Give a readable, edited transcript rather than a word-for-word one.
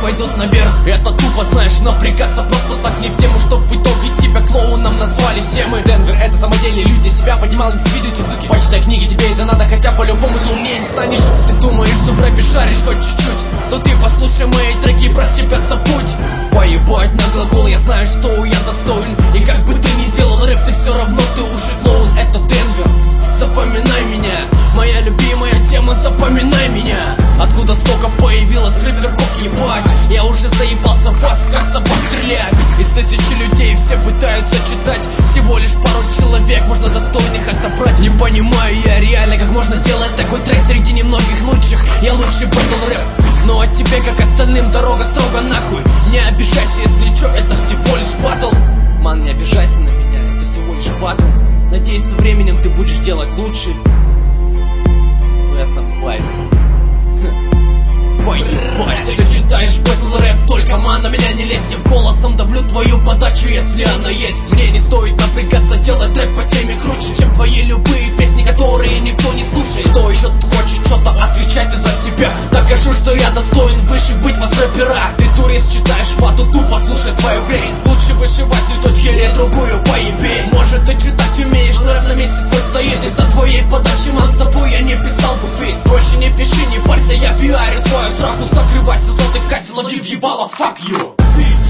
пойдут наверх. Это тупо, знаешь, напрягаться просто так не в тему, что в итоге тебя клоуном назвали все мы. Денвер — это самодельные люди, себя поднимал, не завидуйте, суки. Почитай книги, тебе это надо, хотя по-любому ты умнее не станешь. Ты думаешь, что в рэпе шаришь хоть чуть-чуть, то ты послушай мои треки, про себя забудь. Поебать на глагол, я знаю, что я достоин. И как бы ты ни делал рэп, ты все равно ты уже клоун. Это Денвер, запоминай меня. Моя любимая тема, запоминай меня. Откуда столько появилось рэперков, ебать. Я уже заебался вас, как собак стрелять. Из тысячи людей все пытаются читать. Всего лишь пару человек можно достойных отобрать. Не понимаю я реально, как можно делать такой трек среди немногих лучших. Я лучший батл рэп. Ну а тебе, как остальным, дорога строго нахуй. Не обижайся, если чё, это всего лишь батл. Ман, не обижайся на меня, это всего лишь батл. Надеюсь, со временем ты будешь делать лучше. Но я сомневаюсь. Поебать, ты читаешь бэтл рэп, только ман, на меня не лезь. Я голосом давлю твою подачу, если она есть. Мне не стоит напрягаться, делать трек по теме круче, чем твои любые песни, которые никто не слушает. Кто еще тут хочет что-то отвечать за себя? Докажу, что я достоин выше быть вас рэпера. Ты турист, читаешь вату, тупо слушай твою хрень. Лучше вышивать цветочки или другую поебень. Может ты читать умеешь, но рэп на месте твой стоит. Из-за твоей подачи, ман, с тобой я не писал бы фит. Проще не пиши, не парься, я пиарю твою сраку. Закрывайся, затыкайся, лови в ебало, fuck you, bitch.